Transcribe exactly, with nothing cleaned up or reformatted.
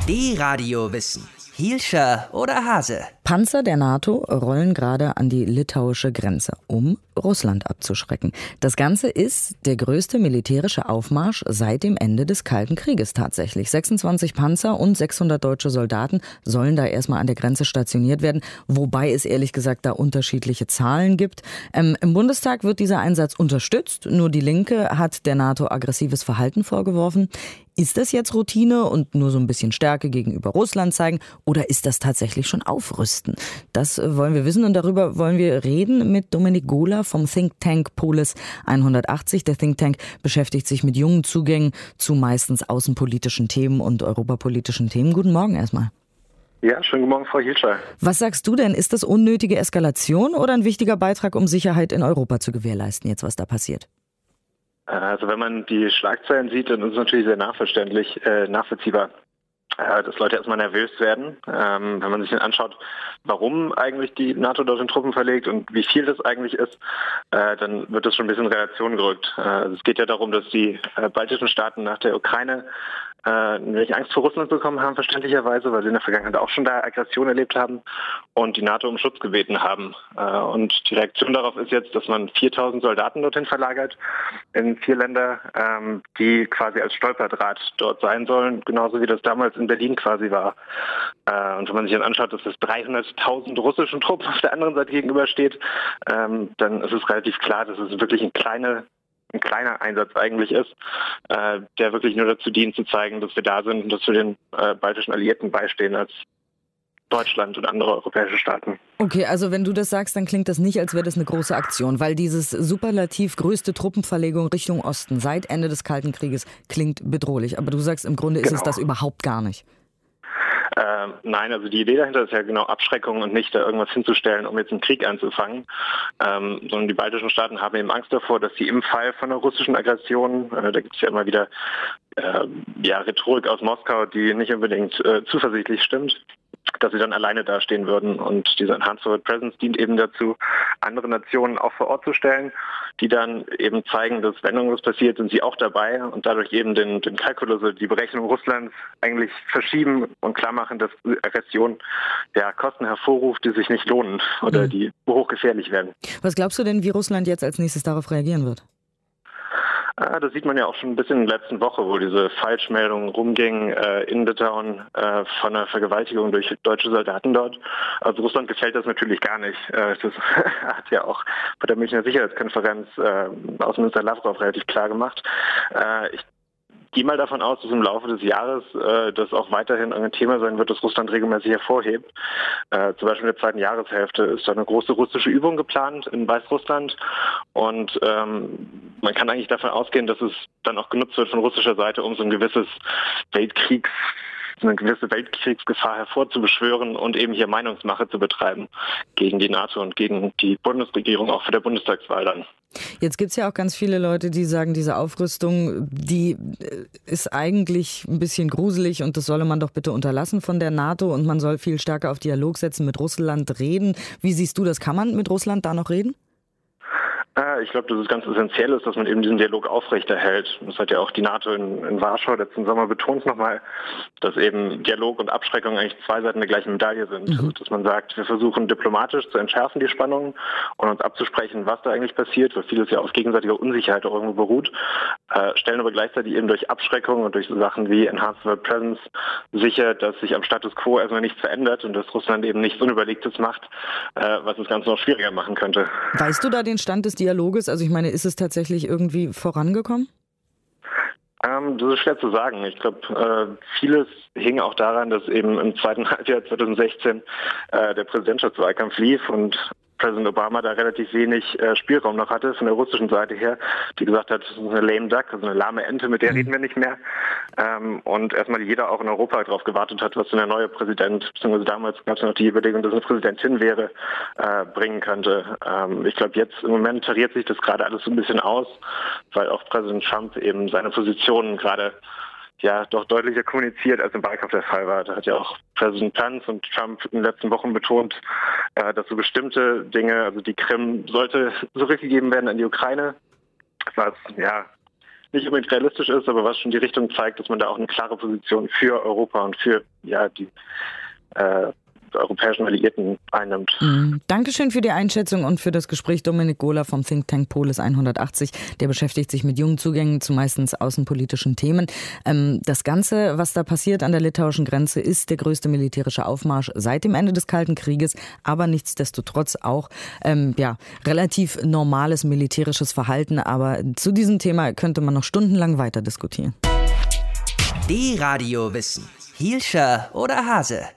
D-Radio Wissen. Hielscher oder Hase? Panzer der NATO rollen gerade an die litauische Grenze, um Russland abzuschrecken. Das Ganze ist der größte militärische Aufmarsch seit dem Ende des Kalten Krieges tatsächlich. sechsundzwanzig Panzer und sechshundert deutsche Soldaten sollen da erstmal an der Grenze stationiert werden, wobei es ehrlich gesagt da unterschiedliche Zahlen gibt. Ähm, Im Bundestag wird dieser Einsatz unterstützt, nur die Linke hat der NATO aggressives Verhalten vorgeworfen. Ist das jetzt Routine und nur so ein bisschen Stärke gegenüber Russland zeigen oder ist das tatsächlich schon Aufrüsten? Das wollen wir wissen und darüber wollen wir reden mit Dominik Gohler vom Think Tank Polis hundertachtzig. Der Think Tank beschäftigt sich mit jungen Zugängen zu meistens außenpolitischen Themen und europapolitischen Themen. Guten Morgen erstmal. Ja, schönen guten Morgen, Frau Hielscher. Was sagst du denn? Ist das unnötige Eskalation oder ein wichtiger Beitrag, um Sicherheit in Europa zu gewährleisten, jetzt was da passiert? Also wenn man die Schlagzeilen sieht, dann ist es natürlich sehr nachverständlich, äh, nachvollziehbar, äh, dass Leute erstmal nervös werden. Ähm, wenn man sich dann anschaut, warum eigentlich die NATO dort in Truppen verlegt und wie viel das eigentlich ist, äh, dann wird das schon ein bisschen in Relation gerückt. Äh, also es geht ja darum, dass die äh, baltischen Staaten nach der Ukraine äh, ein wenig Angst vor Russland bekommen haben, verständlicherweise, weil sie in der Vergangenheit auch schon da Aggression erlebt haben und die NATO um Schutz gebeten haben. Äh, und die Reaktion darauf ist jetzt, dass man viertausend Soldaten dorthin verlagert, in vier Länder, ähm, die quasi als Stolperdraht dort sein sollen, genauso wie das damals in Berlin quasi war. Äh, und wenn man sich dann anschaut, dass das dreihunderttausend russischen Truppen auf der anderen Seite gegenübersteht, ähm, dann ist es relativ klar, dass es wirklich ein kleiner ein kleiner Einsatz eigentlich ist, äh, der wirklich nur dazu dient, zu zeigen, dass wir da sind und dass wir den äh, baltischen Alliierten beistehen als Deutschland und andere europäische Staaten. Okay, also wenn du das sagst, dann klingt das nicht, als wäre das eine große Aktion, weil dieses superlativ größte Truppenverlegung Richtung Osten seit Ende des Kalten Krieges klingt bedrohlich. Aber du sagst, im Grunde ist Genau. es das überhaupt gar nicht. Ähm, nein, also die Idee dahinter ist ja genau Abschreckung und nicht da irgendwas hinzustellen, um jetzt einen Krieg anzufangen, ähm, sondern die baltischen Staaten haben eben Angst davor, dass sie im Fall von einer russischen Aggression, äh, da gibt es ja immer wieder äh, ja, Rhetorik aus Moskau, die nicht unbedingt äh, zuversichtlich stimmt, dass sie dann alleine dastehen würden. Und diese Enhanced Forward Presence dient eben dazu, andere Nationen auch vor Ort zu stellen, die dann eben zeigen, dass wenn irgendwas passiert, sind sie auch dabei und dadurch eben den, den Kalkulus, also die Berechnung Russlands eigentlich verschieben und klar machen, dass Aggression ja, Kosten hervorruft, die sich nicht lohnen oder mhm. die hochgefährlich werden. Was glaubst du denn, wie Russland jetzt als nächstes darauf reagieren wird? Ah, das sieht man ja auch schon ein bisschen in der letzten Woche, wo diese Falschmeldung rumging äh, in Litauen äh, von einer Vergewaltigung durch deutsche Soldaten dort. Also Russland gefällt das natürlich gar nicht. Äh, das hat ja auch bei der Münchner Sicherheitskonferenz äh, Außenminister Lavrov relativ klar gemacht. Äh, ich gehe mal davon aus, dass im Laufe des Jahres äh, das auch weiterhin ein Thema sein wird, das Russland regelmäßig hervorhebt. Äh, zum Beispiel in der zweiten Jahreshälfte ist da eine große russische Übung geplant in Weißrussland und ähm, man kann eigentlich davon ausgehen, dass es dann auch genutzt wird von russischer Seite, um so ein gewisses Weltkriegs eine gewisse Weltkriegsgefahr hervorzubeschwören und eben hier Meinungsmache zu betreiben gegen die NATO und gegen die Bundesregierung, auch für der Bundestagswahl dann. Jetzt gibt es ja auch ganz viele Leute, die sagen, diese Aufrüstung, die ist eigentlich ein bisschen gruselig und das solle man doch bitte unterlassen von der NATO und man soll viel stärker auf Dialog setzen, mit Russland reden. Wie siehst du das? Kann man mit Russland da noch reden? Ich glaube, dass es ganz essentiell ist, dass man eben diesen Dialog aufrechterhält. Das hat ja auch die NATO in, in Warschau letzten Sommer betont nochmal, dass eben Dialog und Abschreckung eigentlich zwei Seiten der gleichen Medaille sind. Mhm. Also, dass man sagt, wir versuchen diplomatisch zu entschärfen die Spannungen und uns abzusprechen, was da eigentlich passiert, weil vieles ja auf gegenseitiger Unsicherheit auch irgendwo beruht, äh, stellen aber gleichzeitig eben durch Abschreckung und durch so Sachen wie Enhanced Forward Presence sicher, dass sich am Status quo erstmal nichts verändert und dass Russland eben nichts Unüberlegtes macht, äh, was das Ganze noch schwieriger machen könnte. Weißt du da den Stand des Dialogs? Also ich meine, ist es tatsächlich irgendwie vorangekommen? Ähm, das ist schwer zu sagen. Ich glaube, äh, vieles hing auch daran, dass eben im zweiten Halbjahr zwanzig sechzehn äh, der Präsidentschaftswahlkampf lief und Präsident Obama da relativ wenig äh, Spielraum noch hatte von der russischen Seite her, die gesagt hat, das ist eine lame duck, also eine lahme Ente, mit der reden wir nicht mehr. Ähm, und erstmal jeder auch in Europa darauf gewartet hat, was denn der neue Präsident, beziehungsweise damals gab es noch die Überlegung, dass eine Präsidentin wäre, äh, bringen könnte. Ähm, ich glaube, jetzt im Moment tariert sich das gerade alles so ein bisschen aus, weil auch Präsident Trump eben seine Positionen gerade ja doch deutlicher kommuniziert, als im Wahlkampf der Fall war. Da hat ja auch Präsident Pence und Trump in den letzten Wochen betont, äh, dass so bestimmte Dinge, also die Krim sollte zurückgegeben werden an die Ukraine, was ja nicht unbedingt realistisch ist, aber was schon die Richtung zeigt, dass man da auch eine klare Position für Europa und für ja die äh, europäischen Alliierten einnimmt. Mhm. Dankeschön für die Einschätzung und für das Gespräch. Dominik Gohler vom Think Tank Polis hundertachtzig, der beschäftigt sich mit jungen Zugängen zu meistens außenpolitischen Themen. Ähm, das Ganze, was da passiert an der litauischen Grenze, ist der größte militärische Aufmarsch seit dem Ende des Kalten Krieges, aber nichtsdestotrotz auch ähm, ja, relativ normales militärisches Verhalten. Aber zu diesem Thema könnte man noch stundenlang weiter diskutieren. Die Radiowissen. Hielscher oder Hase?